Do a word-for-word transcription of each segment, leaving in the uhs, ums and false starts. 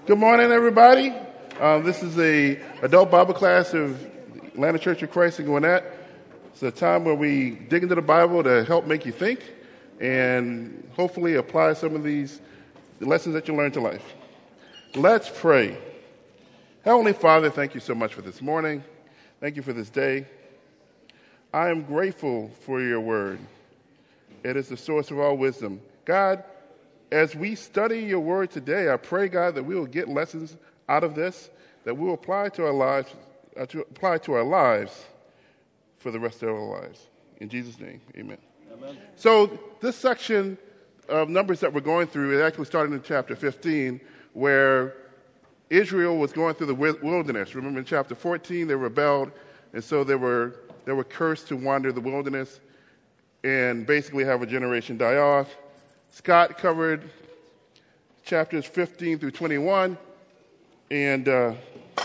Good morning, everybody. Uh, this is a adult Bible class of Atlanta Church of Christ in Gwinnett. It's a time where we dig into the Bible to help make you think and hopefully apply some of these lessons that you learn to life. Let's pray. Heavenly Father, thank you so much for this morning. Thank you for this day. I am grateful for your word. It is the source of all wisdom. God, as we study your word today, I pray, God, that we will get lessons out of this, that we will apply to our lives, uh, to apply to our lives for the rest of our lives. In Jesus' name, amen. Amen. So this section of Numbers that we're going through, it actually started in chapter fifteen, where Israel was going through the wilderness. Remember in chapter fourteen, they rebelled, and so they were they were cursed to wander the wilderness and basically have a generation die off. Scott covered chapters fifteen through twenty-one, and uh,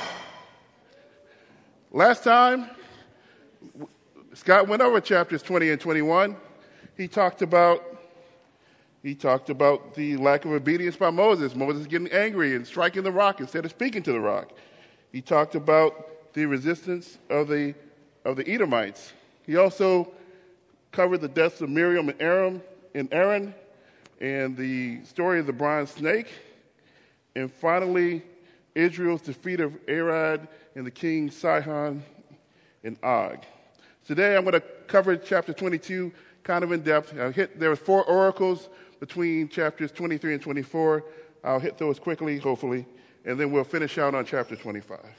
last time, Scott went over chapters twenty and twenty-one. He talked about he talked about the lack of obedience by Moses. Moses getting angry and striking the rock instead of speaking to the rock. He talked about the resistance of the of the Edomites. He also covered the deaths of Miriam and Aaron and Aaron. And the story of the bronze snake, and finally, Israel's defeat of Arad and the king Sihon and Og. Today, I'm going to cover chapter twenty-two kind of in depth. I'll hit, there are four oracles between chapters twenty-three and twenty-four. I'll hit those quickly, hopefully, and then we'll finish out on chapter twenty-five.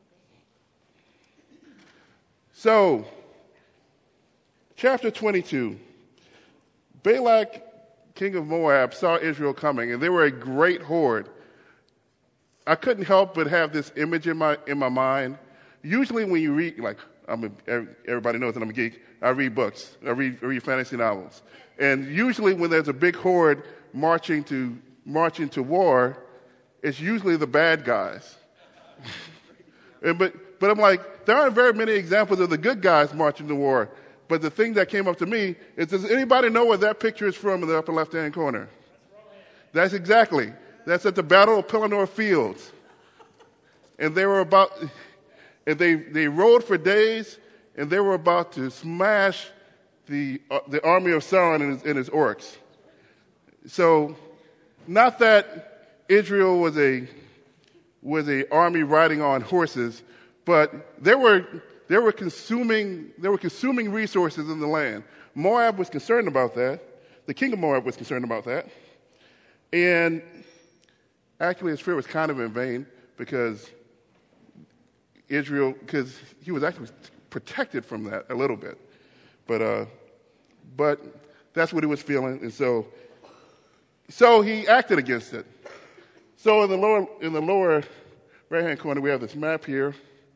So, chapter twenty-two, Balak, king of Moab, saw Israel coming, and they were a great horde. I couldn't help but have this image in my in my mind. Usually when you read, like I'm a, everybody knows that I'm a geek, I read books, I read, I read fantasy novels. And usually when there's a big horde marching to marching to war, it's usually the bad guys. and, but, but I'm like, there aren't very many examples of the good guys marching to war. But the thing that came up to me is, does anybody know where that picture is from in the upper left-hand corner? That's exactly. That's at the Battle of Pelennor Fields. And they were about, and they, they rode for days, and they were about to smash the uh, the army of Sauron and his, and his orcs. So, not that Israel was a was a army riding on horses, but they were. They were consuming, they were consuming resources in the land. Moab was concerned about that. The king of Moab was concerned about that. And actually his fear was kind of in vain because Israel, because he was actually protected from that a little bit. But uh, but that's what he was feeling, and so so he acted against it. So in the lower in the lower right-hand corner, we have this map here.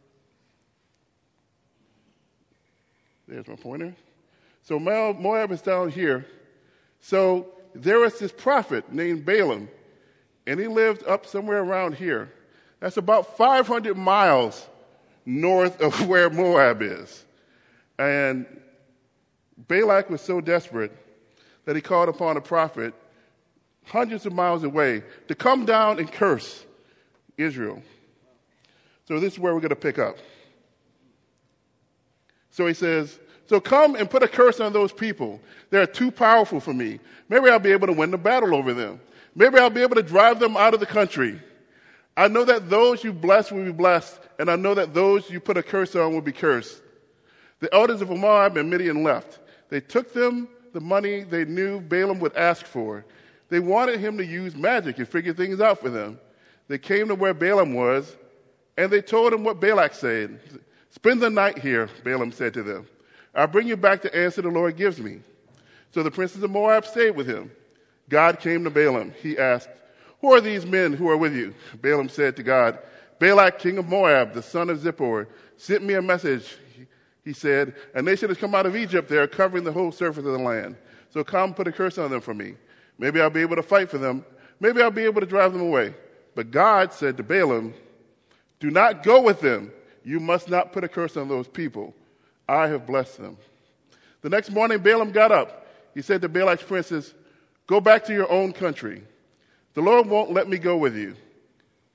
There's my pointer. So Moab is down here. So there was this prophet named Balaam, and he lived up somewhere around here. That's about five hundred miles north of where Moab is. And Balak was so desperate that he called upon a prophet hundreds of miles away to come down and curse Israel. So this is where we're going to pick up. So he says, so come and put a curse on those people. They're too powerful for me. Maybe I'll be able to win the battle over them. Maybe I'll be able to drive them out of the country. I know that those you bless will be blessed, and I know that those you put a curse on will be cursed. The elders of Moab and Midian left. They took them the money they knew Balaam would ask for. They wanted him to use magic and figure things out for them. They came to where Balaam was, and they told him what Balak said. Spend the night here, Balaam said to them. I'll bring you back the answer the Lord gives me. So the princes of Moab stayed with him. God came to Balaam. He asked, who are these men who are with you? Balaam said to God, Balak, king of Moab, the son of Zippor, sent me a message. He said, a nation has come out of Egypt. They are covering the whole surface of the land. So come put a curse on them for me. Maybe I'll be able to fight for them. Maybe I'll be able to drive them away. But God said to Balaam, do not go with them. You must not put a curse on those people. I have blessed them. The next morning, Balaam got up. He said to Balak's princes, go back to your own country. The Lord won't let me go with you.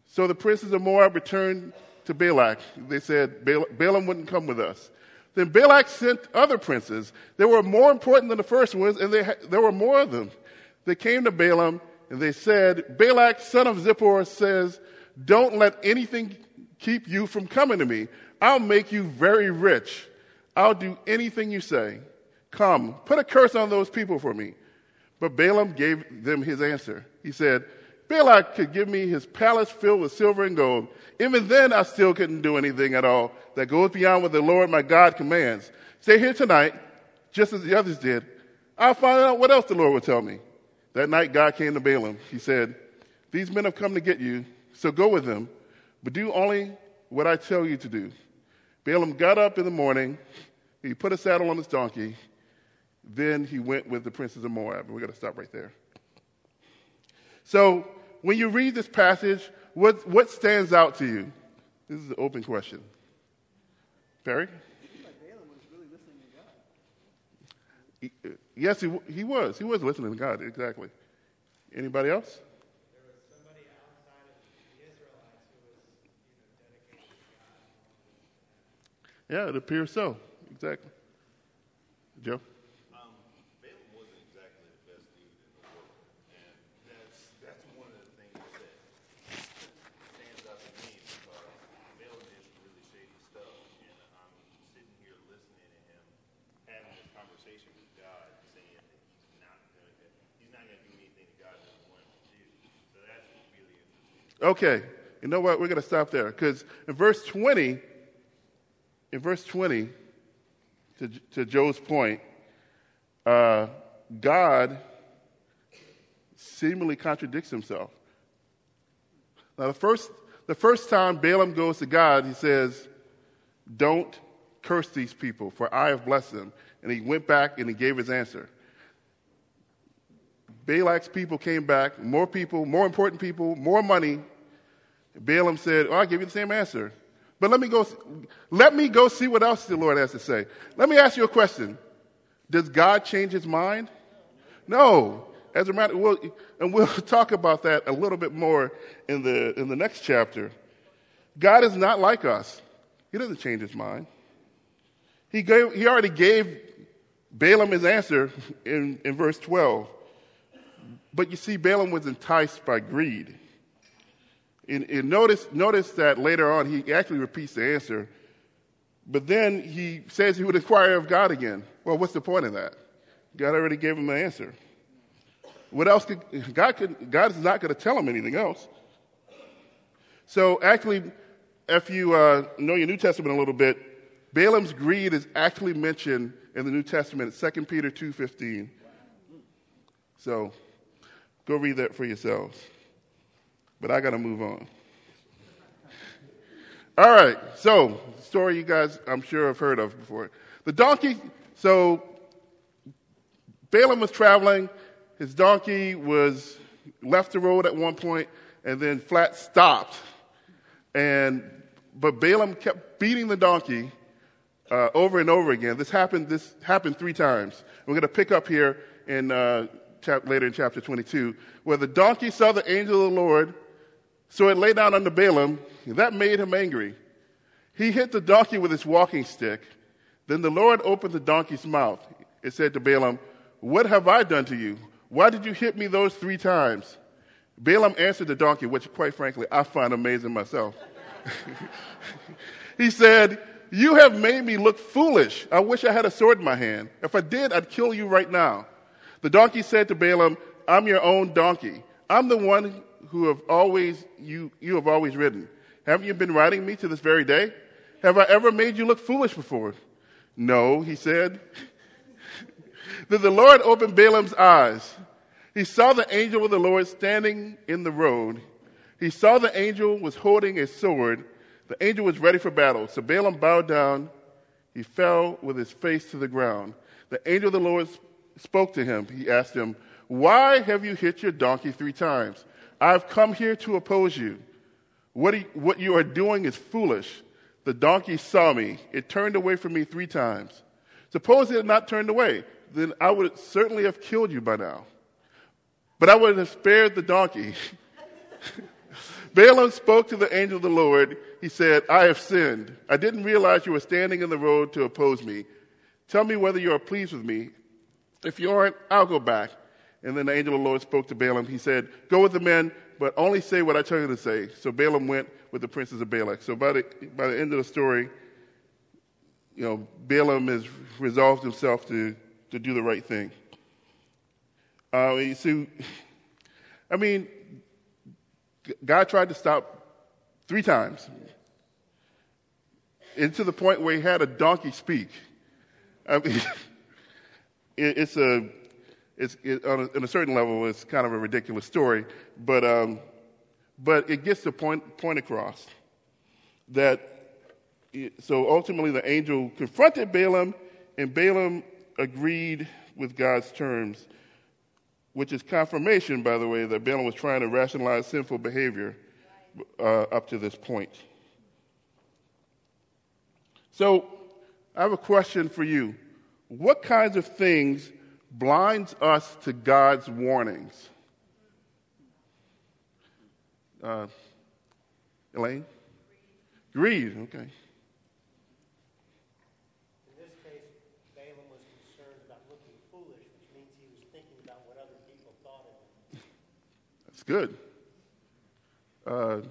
So the princes of Moab returned to Balak. They said, Balaam wouldn't come with us. Then Balak sent other princes. They were more important than the first ones, and they ha- there were more of them. They came to Balaam, and they said, Balak, son of Zippor, says, don't let anything keep you from coming to me. I'll make you very rich. I'll do anything you say. Come, put a curse on those people for me. But Balaam gave them his answer. He said, Balak could give me his palace filled with silver and gold. Even then, I still couldn't do anything at all that goes beyond what the Lord my God commands. Stay here tonight, just as the others did. I'll find out what else the Lord will tell me. That night, God came to Balaam. He said, these men have come to get you, so go with them, but do only what I tell you to do. Balaam got up in the morning. He put a saddle on his donkey. Then he went with the princes of Moab. We're going to stop right there. So when you read this passage, what, what stands out to you? This is an open question. Perry? It seems like Balaam was really listening to God. He, yes, he, he was. He was listening to God, exactly. Anybody else? There was somebody outside of the Israelites who was, you know, dedicated to God. Yeah, it appears so. Exactly. Joe? Um, Balaam wasn't exactly the best dude in the world. And that's that's one of the things that stands out to me because Balaam did some really shady stuff. And I'm sitting here listening to him having this conversation with God, saying that he's not gonna he's not gonna do anything that God doesn't want him to do. So that's really interesting. Okay. You know what? We're going to stop there. Because in verse twenty, in verse twenty, to, to Joe's point, uh, God seemingly contradicts himself. Now, the first, the first time Balaam goes to God, he says, don't curse these people, for I have blessed them. And he went back and he gave his answer. Balak's people came back, more people, more important people, more money. Balaam said, oh, I'll give you the same answer. But let me go let me go see what else the Lord has to say. Let me ask you a question. Does God change his mind? No. As a matter, we'll, and we'll talk about that a little bit more in the in the next chapter. God is not like us. He doesn't change his mind. He gave he already gave Balaam his answer in, in verse twelve. But you see, Balaam was enticed by greed. And, and notice, notice that later on he actually repeats the answer, but then he says he would inquire of God again. Well, what's the point of that? God already gave him the answer. What else could God? Could, God is not going to tell him anything else. So actually, if you uh, know your New Testament a little bit, Balaam's greed is actually mentioned in the New Testament, Second Peter two fifteen. So go read that for yourselves. But I got to move on. All right, so story you guys, I'm sure, have heard of before. The donkey, so Balaam was traveling. His donkey was left the road at one point and then flat stopped. And but Balaam kept beating the donkey uh, over and over again. This happened. This happened three times. We're going to pick up here in uh, chap- later in chapter twenty-two, where the donkey saw the angel of the Lord. So it lay down under Balaam. That made him angry. He hit the donkey with his walking stick. Then the Lord opened the donkey's mouth. It said to Balaam, what have I done to you? Why did you hit me those three times? Balaam answered the donkey, which quite frankly I find amazing myself. He said, you have made me look foolish. I wish I had a sword in my hand. If I did, I'd kill you right now. The donkey said to Balaam, I'm your own donkey. I'm the one who have always you you have always ridden. Haven't you been riding me to this very day? Have I ever made you look foolish before? No, he said. Then the Lord opened Balaam's eyes. He saw the angel of the Lord standing in the road. He saw the angel was holding a sword. The angel was ready for battle. So Balaam bowed down. He fell with his face to the ground. The angel of the Lord spoke to him. He asked him, why have you hit your donkey three times? I've come here to oppose you. What, you. what you are doing is foolish. The donkey saw me. It turned away from me three times. Suppose it had not turned away. Then I would certainly have killed you by now. But I would have spared the donkey. Balaam spoke to the angel of the Lord. He said, I have sinned. I didn't realize you were standing in the road to oppose me. Tell me whether you are pleased with me. If you aren't, I'll go back. And then the angel of the Lord spoke to Balaam. He said, go with the men, but only say what I tell you to say. So Balaam went with the princes of Balak. So by the, by the end of the story, you know, Balaam has resolved himself to, to do the right thing. Uh, you see, I mean, God tried to stop three times. And to the point where he had a donkey speak. I mean, it, it's a, it's it, on, a, on a certain level, it's kind of a ridiculous story, but um, but it gets the point point across that. It, so ultimately, the angel confronted Balaam, and Balaam agreed with God's terms, which is confirmation, by the way, that Balaam was trying to rationalize sinful behavior uh, up to this point. So I have a question for you. What kinds of things blinds us to God's warnings? Uh, Elaine? Greed. Greed, okay. In this case, Balaam was concerned about looking foolish, which means he was thinking about what other people thought of him. That's good. Uh,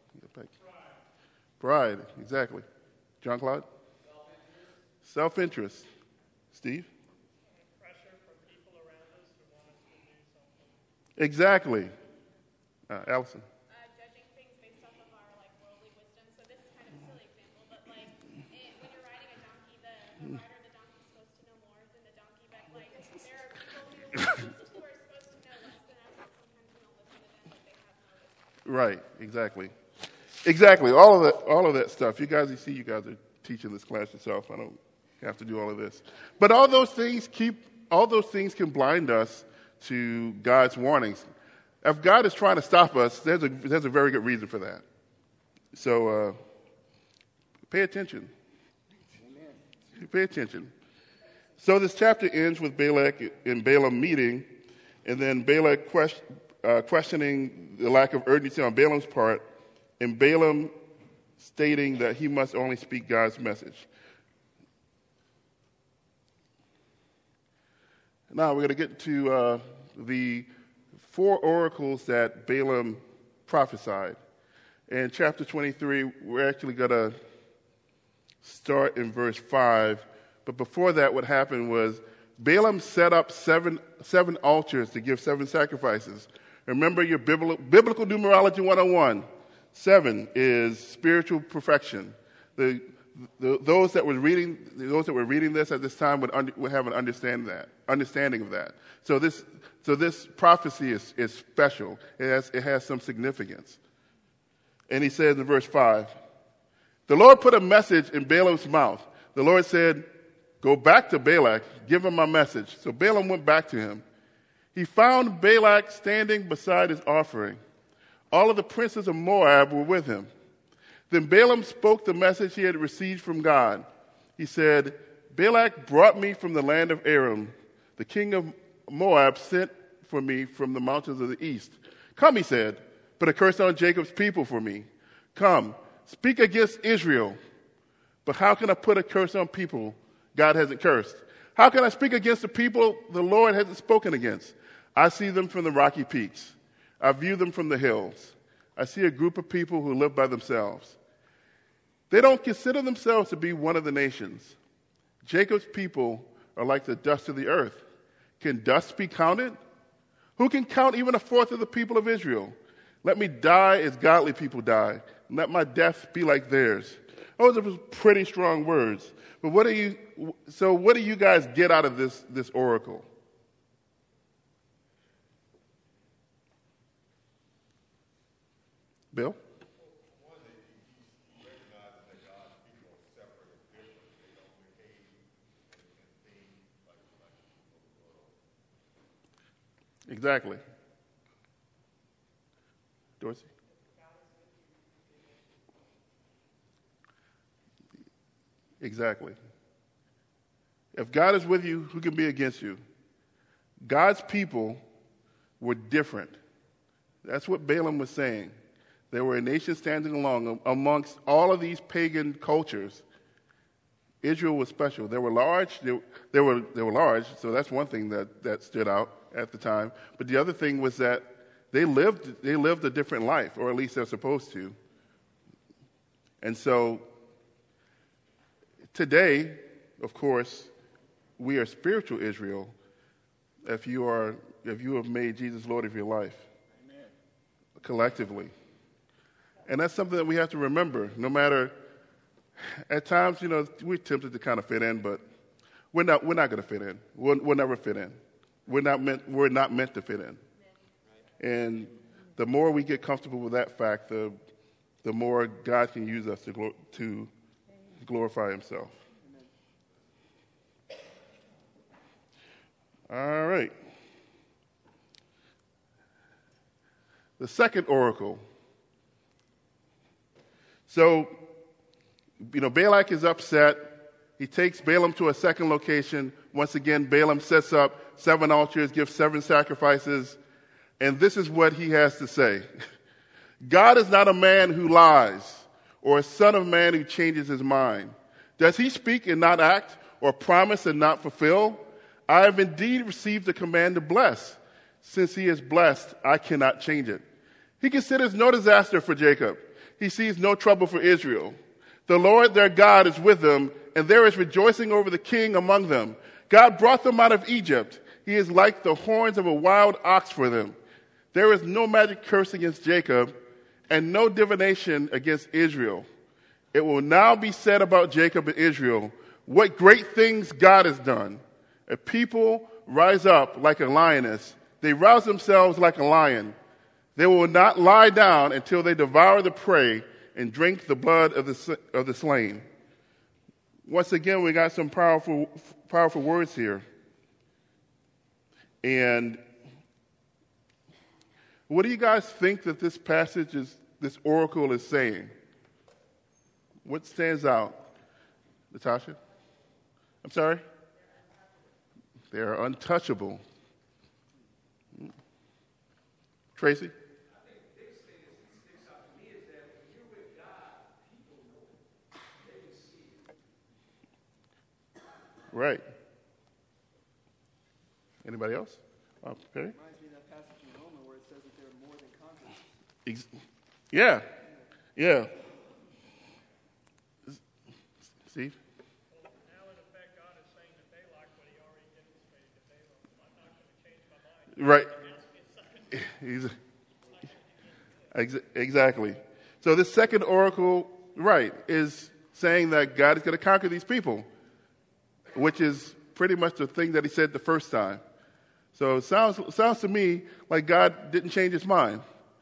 Pride, exactly. John Claude? Self-interest. Self-interest. Steve? Pressure from people around us who want us to do something. Exactly. Uh, Allison? Uh, judging things based off of our like worldly wisdom. So this is kind of a silly example, but like it, when you're riding a donkey, the, the rider of the donkey is supposed to know more than the donkey. But like there are people who, who are supposed to know less than us, but sometimes we don't listen to them, but they have more wisdom. Right, exactly. Exactly. All of that all of that stuff. You guys, you see you guys are teaching this class yourself. I don't have to do all of this. But all those things keep all those things can blind us to God's warnings. If God is trying to stop us, there's a there's a very good reason for that. So uh, pay attention. Amen. Pay attention. So this chapter ends with Balak and Balaam meeting, and then Balak question, uh, questioning the lack of urgency on Balaam's part, and Balaam stating that he must only speak God's message. Now we're going to get to uh, the four oracles that Balaam prophesied. In chapter twenty-three, we're actually going to start in verse five. But before that, what happened was Balaam set up seven, seven altars to give seven sacrifices. Remember your biblical, biblical numerology one oh one. Seven is spiritual perfection. The, the, those that were reading, those that were reading this at this time would, under, would have an understand that, understanding of that. So this, so this prophecy is, is special. It has, it has some significance. And he says in verse five, the Lord put a message in Balaam's mouth. The Lord said, go back to Balak, give him my message. So Balaam went back to him. He found Balak standing beside his offering. All of the princes of Moab were with him. Then Balaam spoke the message he had received from God. He said, Balak brought me from the land of Aram. The king of Moab sent for me from the mountains of the east. Come, he said, put a curse on Jacob's people for me. Come, speak against Israel. But how can I put a curse on people God hasn't cursed? How can I speak against the people the Lord hasn't spoken against? I see them from the rocky peaks. I view them from the hills. I see a group of people who live by themselves. They don't consider themselves to be one of the nations. Jacob's people are like the dust of the earth. Can dust be counted? Who can count even a fourth of the people of Israel? Let me die as godly people die. Let my death be like theirs. Those are pretty strong words. But what do you? So what do you guys get out of this this oracle? Bill? One, he's recognizing that God's people are separate and different. They don't behave and think like, like the people of the world. Exactly. Dorsey? Exactly. If God is with you, who can be against you? God's people were different. That's what Balaam was saying. They were a nation standing alone amongst all of these pagan cultures. Israel was special. They were large. They, they were they were large, so that's one thing that, that stood out at the time. But the other thing was that they lived they lived a different life, or at least they're supposed to. And so today, of course, we are spiritual Israel if you are if you have made Jesus Lord of your life. Amen. Collectively. And that's something that we have to remember, no matter. At times, you know, we're tempted to kind of fit in, but we're not. We're not going to fit in. We'll, we'll never fit in. We're not meant. We're not meant to fit in. And the more we get comfortable with that fact, the the more God can use us to glo- to glorify Himself. All right. The second oracle. So. You know, Balak is upset. He takes Balaam to a second location. Once again, Balaam sets up seven altars, gives seven sacrifices. And this is what he has to say. God is not a man who lies, or a son of man who changes his mind. Does he speak and not act, or promise and not fulfill? I have indeed received the command to bless. Since he is blessed, I cannot change it. He considers no disaster for Jacob. He sees no trouble for Israel. The Lord their God is with them, and there is rejoicing over the king among them. God brought them out of Egypt. He is like the horns of a wild ox for them. There is no magic curse against Jacob, and no divination against Israel. It will now be said about Jacob and Israel, what great things God has done. A people rise up like a lioness. They rouse themselves like a lion. They will not lie down until they devour the prey and drink the blood of the of the slain. Once again, we got some powerful powerful words here. And what do you guys think that this passage is, this oracle is saying? What stands out? Natasha? I'm sorry? They are untouchable. Tracy? Right. Anybody else? Oh, Perry? Reminds me of that passage in Romans where it says that they're more than conquerors. Ex- yeah. Yeah. Steve? Now, in effect, God is saying to Balak what he already demonstrated to Balaam. I'm not going to change my mind. Right. Ex- exactly. So this second oracle, right, is saying that God is going to conquer these people, which is pretty much the thing that he said the first time. So it sounds, sounds to me like God didn't change his mind.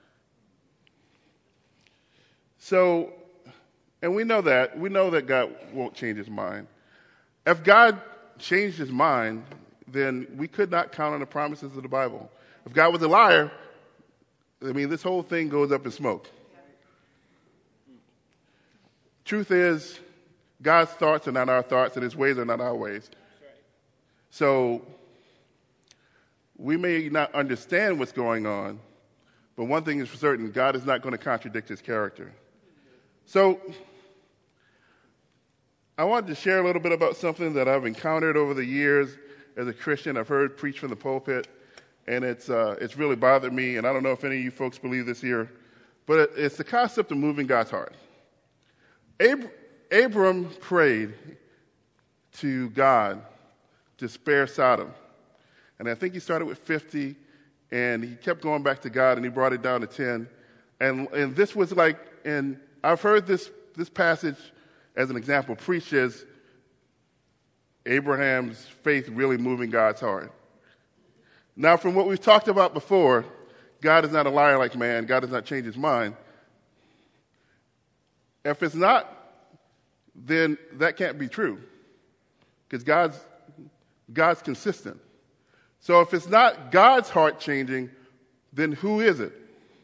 So, and we know that. We know that God won't change his mind. If God changed his mind, then we could not count on the promises of the Bible. If God was a liar, I mean, this whole thing goes up in smoke. Truth is, God's thoughts are not our thoughts, and his ways are not our ways. So we may not understand what's going on, but one thing is for certain, God is not going to contradict his character. So I wanted to share a little bit about something that I've encountered over the years as a Christian. I've heard preached from the pulpit, and it's uh, it's really bothered me, and I don't know if any of you folks believe this here, but it's the concept of moving God's heart. Ab- Abram prayed to God to spare Sodom. And I think he started with fifty, and he kept going back to God, and he brought it down to ten. And and this was like, and I've heard this, this passage as an example preached as Abraham's faith really moving God's heart. Now, from what we've talked about before, God is not a liar like man. God does not change his mind. If it's not, then that can't be true, because God's God's consistent. So if it's not God's heart changing, then who is it?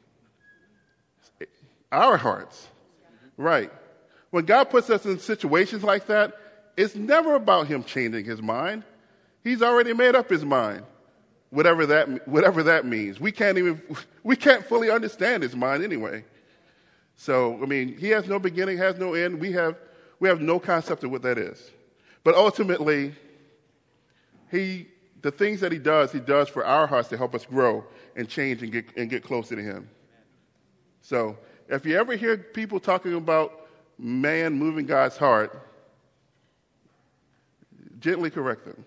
Our hearts. Right. When God puts us in situations like that, it's never about him changing his mind. He's already made up his mind, whatever that whatever that means. We can't even we can't fully understand his mind anyway. So, I mean, he has no beginning, has no end. We have, we have no concept of what that is. But ultimately, he, the things that he does, he does for our hearts to help us grow and change and get, and get closer to him. So, if you ever hear people talking about man moving God's heart, gently correct them.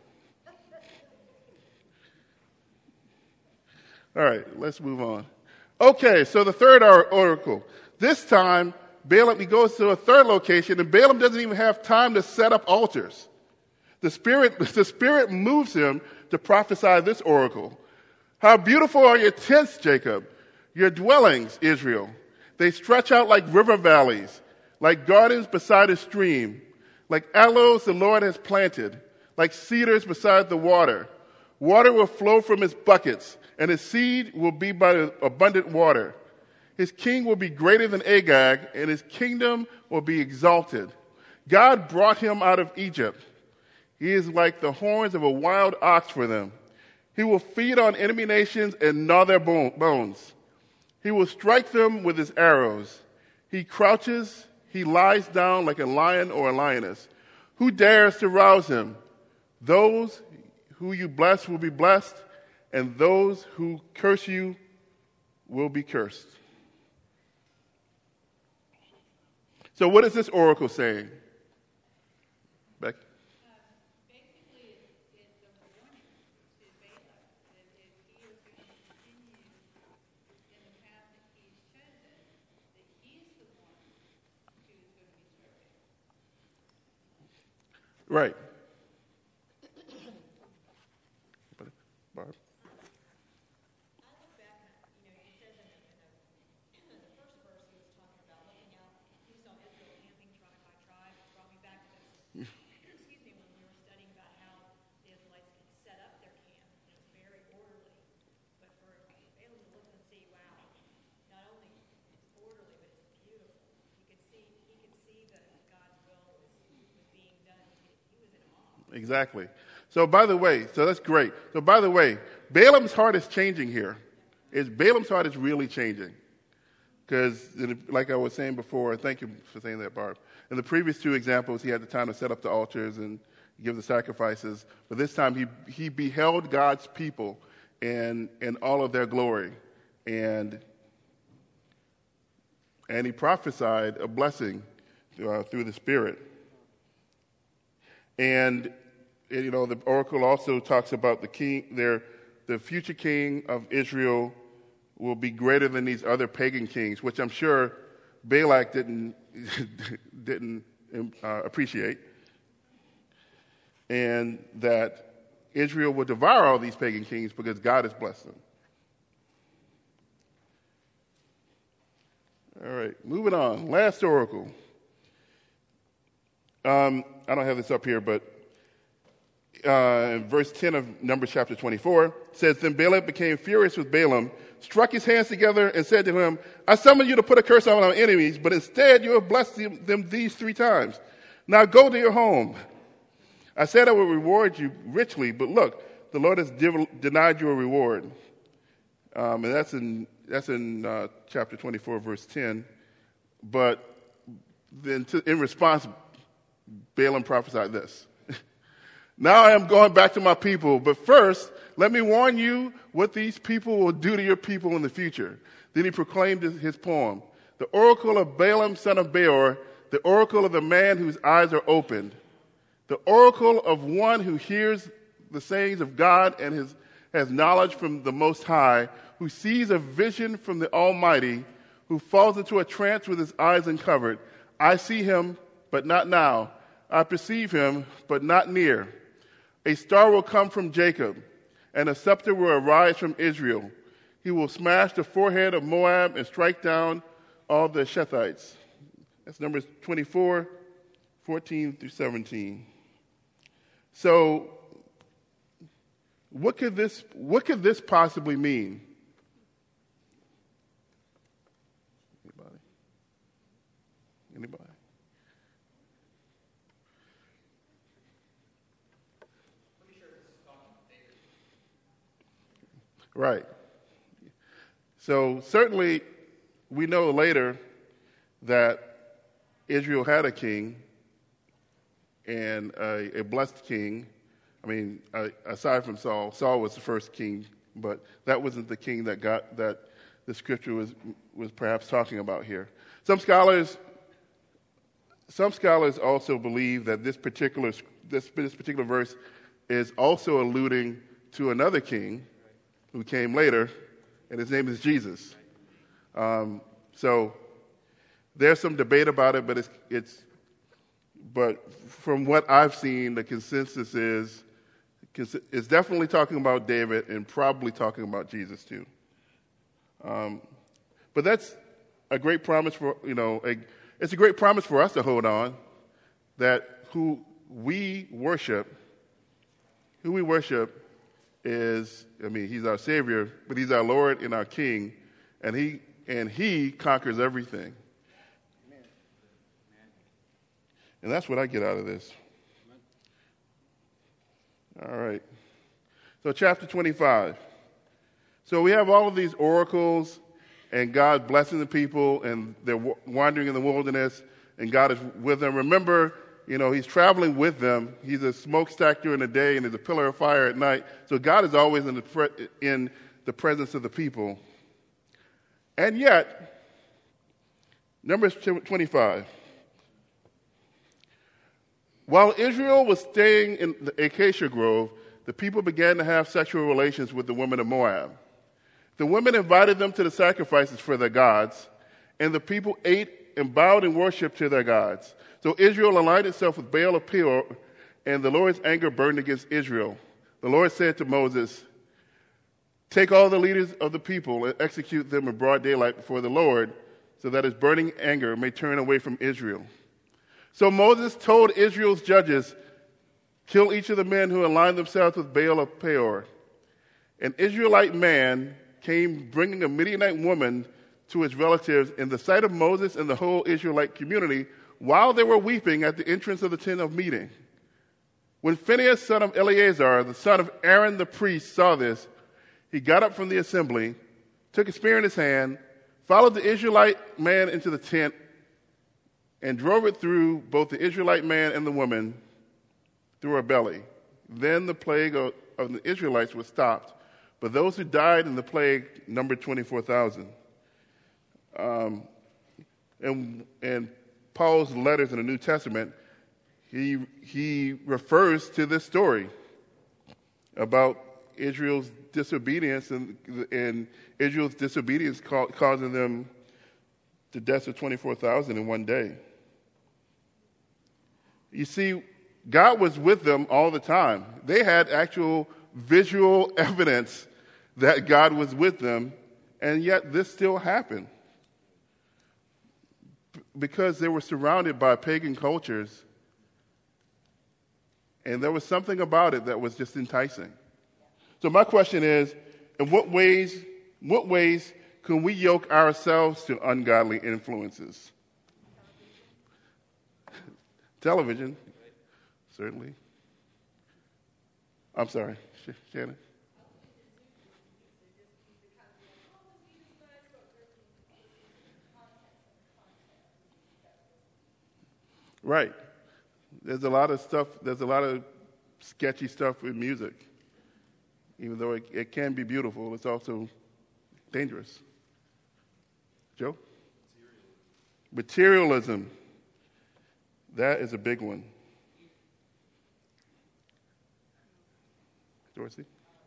All right, let's move on. Okay, so the third oracle. This time, Balaam, he goes to a third location, and Balaam doesn't even have time to set up altars. The Spirit, the Spirit moves him to prophesy this oracle. How beautiful are your tents, Jacob, your dwellings, Israel. They stretch out like river valleys, like gardens beside a stream, like aloes the Lord has planted, like cedars beside the water. Water will flow from his buckets, and his seed will be by abundant water. His king will be greater than Agag, and his kingdom will be exalted. God brought him out of Egypt. He is like the horns of a wild ox for them. He will feed on enemy nations and gnaw their bones. He will strike them with his arrows. He crouches, he lies down like a lion or a lioness. Who dares to rouse him? Those who you bless will be blessed, and those who curse you will be cursed. So what is this oracle saying? Becky? Uh, basically, it's, it's a warning to Balak that if he is going to continue in the path that he's chosen, that he's the one who is going to be serving. Right. Barb? I look back at, you know, it says in the, in the, in the first verse, he was talking about looking out, he saw Israel camping tribe by tribe. It brought me back to this, excuse me, when we were studying about how the Israelites could set up their camp. It was very orderly. But for Balaam to look and see, wow, not only it's orderly, but it's beautiful. He could see, he could see that God's will was, was being done. He, he was in awe. Exactly. So by the way, so that's great. So by the way, Balaam's heart is changing here. Is Balaam's heart is really changing. Because, like I was saying before, thank you for saying that, Barb. In the previous two examples, he had the time to set up the altars and give the sacrifices. But this time, he he beheld God's people and in all of their glory. And, and he prophesied a blessing uh, through the Spirit. And you know, the oracle also talks about the king, their, the future king of Israel will be greater than these other pagan kings, which I'm sure Balak didn't didn't uh, appreciate, and that Israel will devour all these pagan kings because God has blessed them. All right, moving on. Last oracle. Um, I don't have this up here, but Uh, verse ten of Numbers chapter twenty-four says, Then Balak became furious with Balaam, struck his hands together, and said to him, I summoned you to put a curse on our enemies, but instead you have blessed them these three times. Now go to your home. I said I would reward you richly, but look, the Lord has div- denied you a reward. Um, and that's in that's in uh, chapter twenty-four, verse ten. But then to, in response, Balaam prophesied this. Now I am going back to my people, but first, let me warn you what these people will do to your people in the future. Then he proclaimed his poem, The Oracle of Balaam, son of Beor, the oracle of the man whose eyes are opened, the oracle of one who hears the sayings of God and his, has knowledge from the Most High, who sees a vision from the Almighty, who falls into a trance with his eyes uncovered. I see him, but not now. I perceive him, but not near. A star will come from Jacob, and a scepter will arise from Israel. He will smash the forehead of Moab and strike down all the Shethites. That's Numbers twenty-four, fourteen through seventeen. So, what could this what could this possibly mean? Anybody? Anybody? Right. So certainly we know later that Israel had a king, and a, a blessed king. I mean, uh, aside from Saul, Saul was the first king, but that wasn't the king that got that the scripture was was perhaps talking about here. Some scholars, some scholars also believe that this particular this, this particular verse is also alluding to another king who came later, and his name is Jesus. Um, so there's some debate about it, but it's it's. But from what I've seen, the consensus is it's definitely talking about David and probably talking about Jesus too. Um, but that's a great promise for, you know, a, it's a great promise for us to hold on, that who we worship, who we worship is, I mean, he's our Savior, but he's our Lord and our King, and he and he conquers everything. And that's what I get out of this. All right. So chapter twenty-five. So we have all of these oracles and God blessing the people, and they're wandering in the wilderness, and God is with them. Remember, you know, he's traveling with them. He's a smokestack during the day and he's a pillar of fire at night. So God is always in the, pre- in the presence of the people. And yet, Numbers twenty-five. While Israel was staying in the acacia grove, the people began to have sexual relations with the women of Moab. The women invited them to the sacrifices for their gods, and the people ate and bowed in worship to their gods. So Israel aligned itself with Baal of Peor, and the Lord's anger burned against Israel. The Lord said to Moses, "Take all the leaders of the people and execute them in broad daylight before the Lord, so that his burning anger may turn away from Israel." So Moses told Israel's judges, "Kill each of the men who aligned themselves with Baal of Peor." An Israelite man came bringing a Midianite woman to his relatives in the sight of Moses and the whole Israelite community while they were weeping at the entrance of the tent of meeting. When Phinehas, son of Eleazar, the son of Aaron the priest, saw this, he got up from the assembly, took a spear in his hand, followed the Israelite man into the tent, and drove it through both the Israelite man and the woman through her belly. Then the plague of, of the Israelites was stopped, but those who died in the plague numbered twenty-four thousand. Um, and, and Paul's letters in the New Testament, he, he refers to this story about Israel's disobedience and, and Israel's disobedience ca- causing them the deaths of twenty-four thousand in one day. You see, God was with them all the time. They had actual visual evidence that God was with them, and yet this still happened. Because they were surrounded by pagan cultures, and there was something about it that was just enticing. So my question is, in what ways, what ways can we yoke ourselves to ungodly influences? Television, certainly. I'm sorry, Sh- Shannon. Right. There's a lot of stuff, there's a lot of sketchy stuff with music. Even though it, it can be beautiful, it's also dangerous. Joe? Materialism. That is a big one. Dorsey?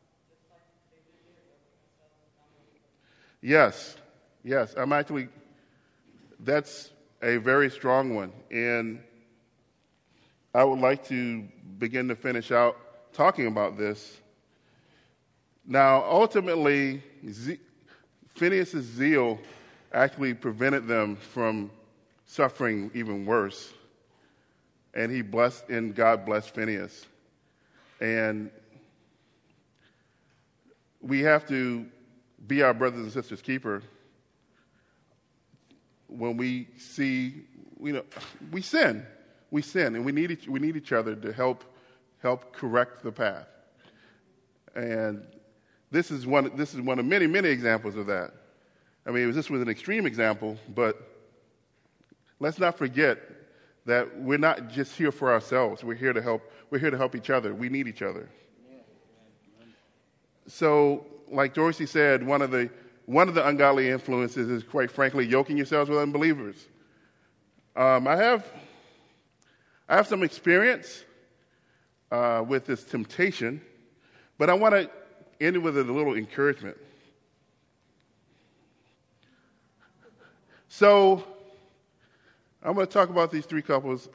Yes. Yes. I'm actually, that's a very strong one. And I would like to begin to finish out talking about this. Now, ultimately, Ze- Phinehas' zeal actually prevented them from suffering even worse. And he blessed, and God blessed Phinehas. And we have to be our brothers and sisters' keeper when we see, you know, we sin. We sin, and we need each, we need each other to help help correct the path. And this is one this is one of many, many examples of that. I mean, this was an extreme example, but Let's not forget that we're not just here for ourselves. We're here to help. We're here to help each other. We need each other. So, like Dorsey said, one of the one of the ungodly influences is, quite frankly, yoking yourselves with unbelievers. Um, I have I have some experience uh, with this temptation, but I want to end with a little encouragement. So, I'm going to talk about these three couples.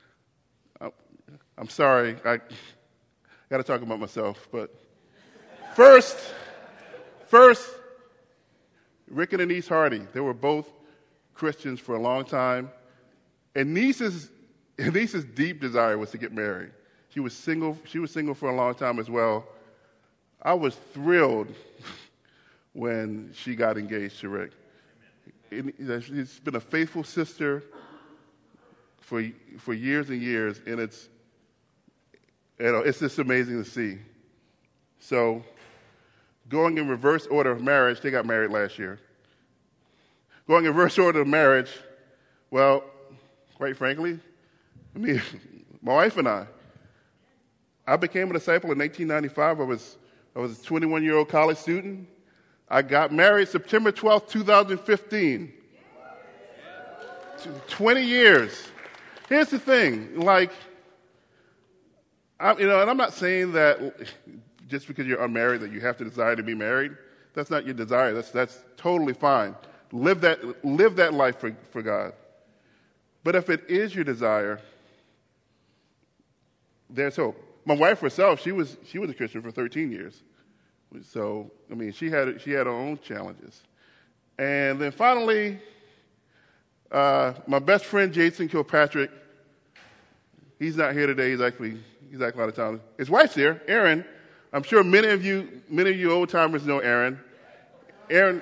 I'm sorry, I got to talk about myself, but first, first, Rick and Anise Hardy. They were both Christians for a long time, and Niece's Niece's deep desire was to get married. She was single. She was single for a long time as well. I was thrilled when she got engaged to Rick. She's been a faithful sister for for years and years, and it's you know it's just amazing to see. So, going in reverse order of marriage, they got married last year. Going in reverse order of marriage, well, quite frankly, I mean, my wife and I, I became a disciple in nineteen ninety-five. I was I was a twenty-one-year-old college student. I got married September twelfth, twenty fifteen. twenty years. Here's the thing, like, I'm, you know, and I'm not saying that just because you're unmarried that you have to desire to be married. That's not your desire. That's that's totally fine. Live that live that life for, for God. But if it is your desire, there's hope. My wife herself, she was she was a Christian for thirteen years. So, I mean, she had she had her own challenges. And then finally, uh, my best friend Jason Kilpatrick, he's not here today. He's actually he's actually out of town. His wife's here, Erin. I'm sure many of you many of you old timers know Erin. Erin,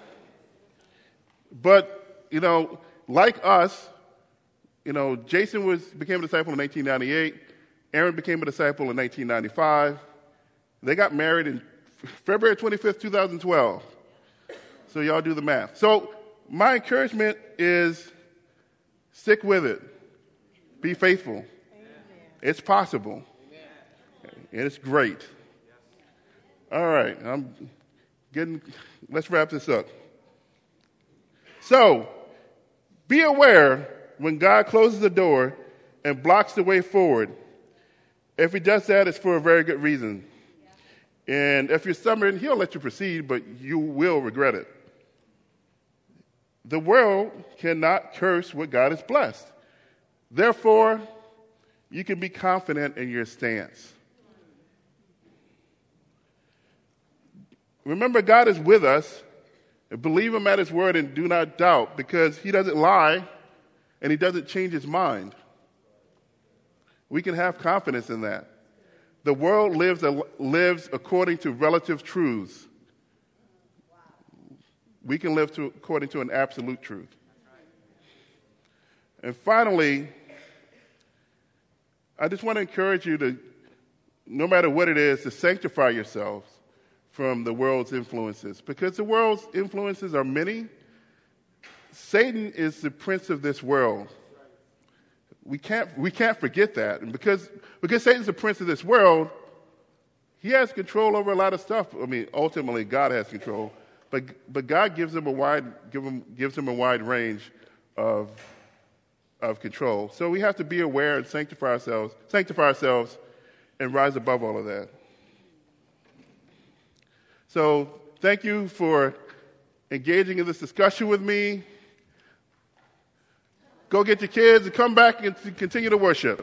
but you know, like us, you know, Jason was became a disciple in nineteen ninety-eight. Erin became a disciple in nineteen ninety-five. They got married in February twenty-fifth, twenty twelve. So y'all do the math. So my encouragement is stick with it. Be faithful. Amen. It's possible. Amen. And it's great. All right. I'm getting, let's wrap this up. So be aware when God closes the door and blocks the way forward. If he does that, it's for a very good reason. And if you're stubborn, he'll let you proceed, but you will regret it. The world cannot curse what God has blessed. Therefore, you can be confident in your stance. Remember, God is with us. Believe him at his word and do not doubt, because he doesn't lie and he doesn't change his mind. We can have confidence in that. The world lives, lives according to relative truths. We can live to, according to an absolute truth. And finally, I just want to encourage you to, no matter what it is, to sanctify yourselves from the world's influences. Because the world's influences are many. Satan is the prince of this world. We can't we can't forget that. And because because Satan's the prince of this world, he has control over a lot of stuff. I mean, ultimately God has control, but but God gives him a wide give him gives him a wide range of of control. So we have to be aware and sanctify ourselves, sanctify ourselves, and rise above all of that. So thank you for engaging in this discussion with me. Go get your kids and come back and continue to worship.